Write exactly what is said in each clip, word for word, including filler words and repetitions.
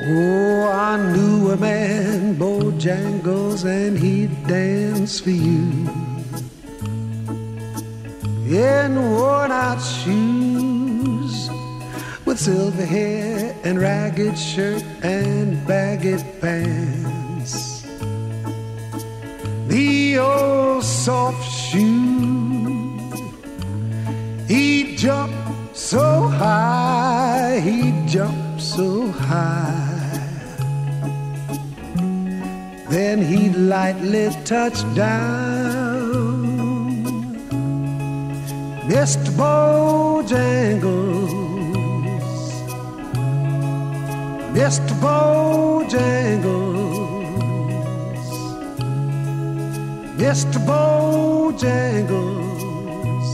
Oh, I knew a man, Bojangles, and he'd dance for you in worn-out shoes, with silver hair and ragged shirt and baggy pants. The old soft shoe, he'd jump so high, he'd jump so high. Then he'd lightly touch down. Mister Bojangles, Mister Bojangles, Mister Bojangles,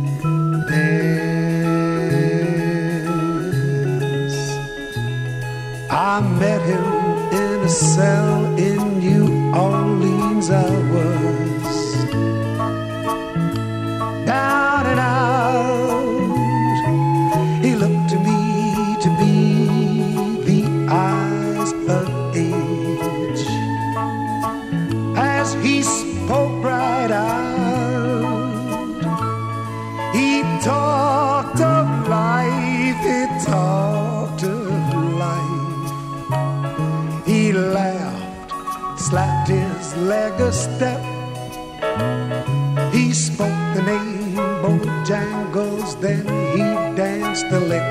dance. I met him in a cell in New Orleans. I was down and out. He looked to me to be the eyes of age as he spoke right out. He talked of life, he talked of life. He laughed, slapped his leg a step. He spoke the name Bojangles, then he danced the lick.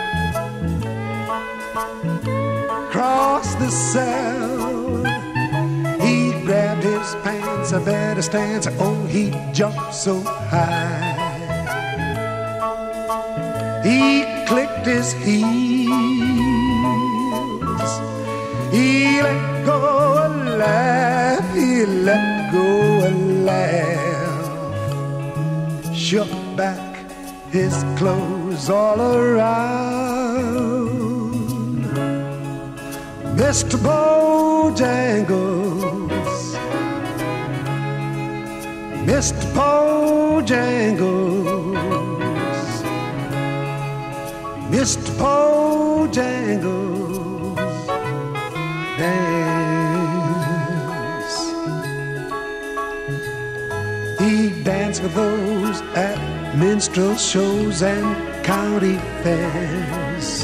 Across the cell, he grabbed his pants, a better stance. Oh, he jumped so high. He clicked his heels. He let go a laugh. He let go a laugh. Shook back his clothes all around. Mister Bojangles, Mister Bojangles, Mister Bojangles, dance. He danced with those at minstrel shows and county fairs.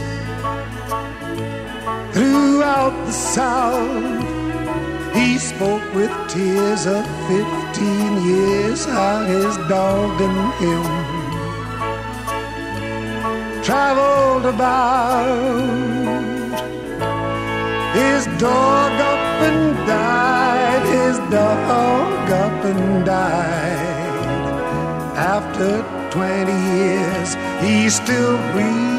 Throughout the South, he spoke with tears of fifteen years, how his dog and him traveled about. His dog up and died, his dog up and died. After twenty years, he still breathes.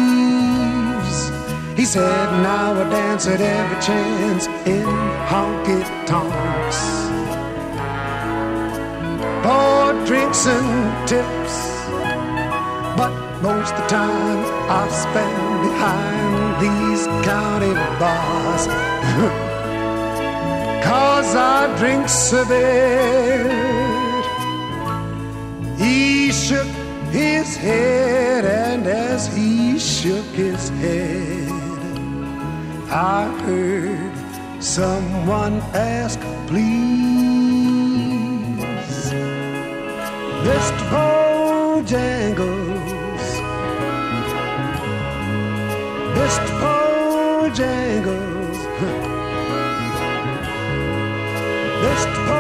He said, now I dance at every chance in honky-tonks for drinks and tips, but most of the time I spend behind these county bars. Cause I drink so bad. He shook his head, and as he shook his head, I heard someone ask, please, Mister Bojangles, Mister Bojangles, Mister Bojangles.